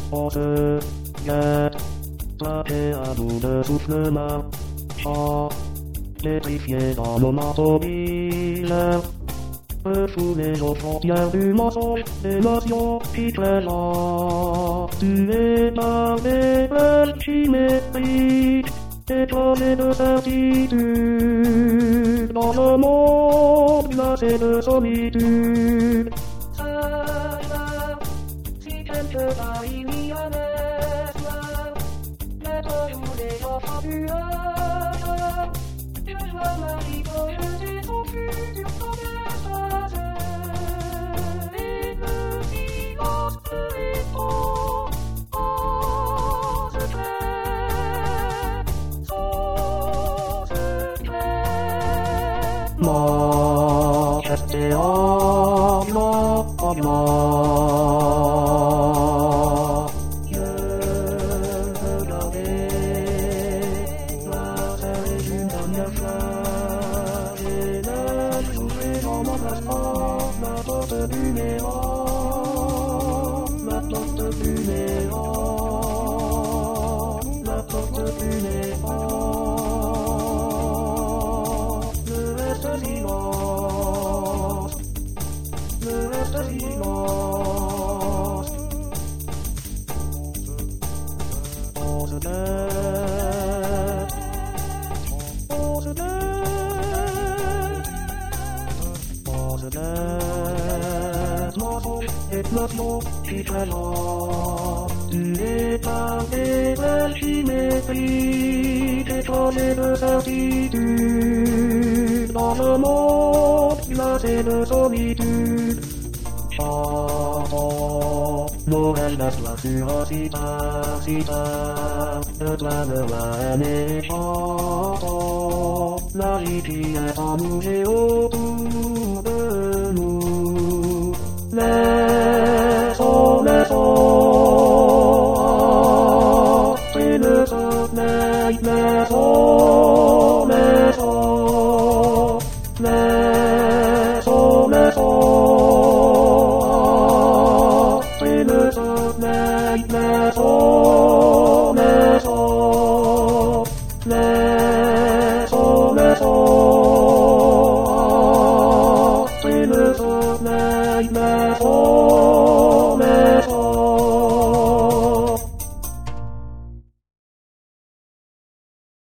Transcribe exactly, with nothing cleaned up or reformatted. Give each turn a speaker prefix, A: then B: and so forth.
A: On se guette, plaqué à bout de souffle marchand, pétrifié dans nos manteaux millaires, refoulés aux frontières du mensonge, émotions pitrescentes, tués par des peurs chimétriques, étoilés de certitude, dans le monde glacé de solitude. Quelque part il y a l'espoir d'être journée en fabuleuse. Je vois ma vie projetée son futur commerce. Et le silence me répond en secret, son secret. Majesté en blanc, en blanc. La porte du néant, la porte du néant, la porte du néant. Le reste silence, le reste silence. On se guette, on se guette, on se guette. Mensonge, éclatement, pitrescent, tué par des ailes chimétriques, étrangers de certitude, dans le monde glacé de solitude. Chantons, Noël laisse la sur un sitar, sitar, de toi de la haine et chantons, la vie qui est en nous et autour.